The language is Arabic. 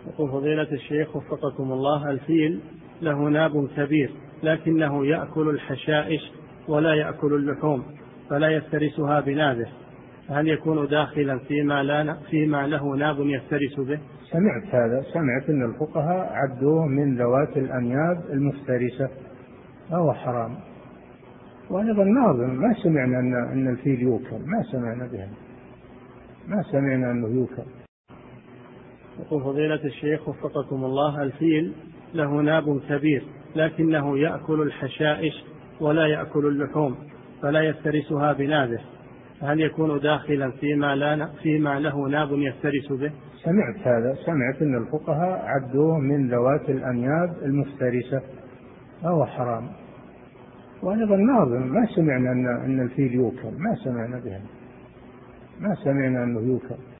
يقول فضيلة الشيخ وفقكم الله، الفيل له ناب كبير لكنه يأكل الحشائش ولا يأكل اللحوم فلا يفترسها بنابه، هل يكون داخلا فيما له ناب يفترس به؟ سمعت هذا، سمعت أن الفقهاء عدوه من ذوات الأنياب المفترسة، فهو حرام. وأيضا ناظم ما سمعنا أن الفيل يوكل، ما سمعنا بها، ما سمعنا أنه يوكل. يقول فضيلة الشيخ وفقكم الله، الفيل له ناب كبير لكنه يأكل الحشائش ولا يأكل اللحوم فلا يفترسها بنابه، هل يكون داخلا فيما له ناب يفترس به؟ سمعت هذا، سمعت أن الفقهاء عدوه من ذوات الأنياب المفترسة، فهو حرام. وأيضا ناظم ما سمعنا أن الفيل يوكل، ما سمعنا بها، ما سمعنا أنه يوكل.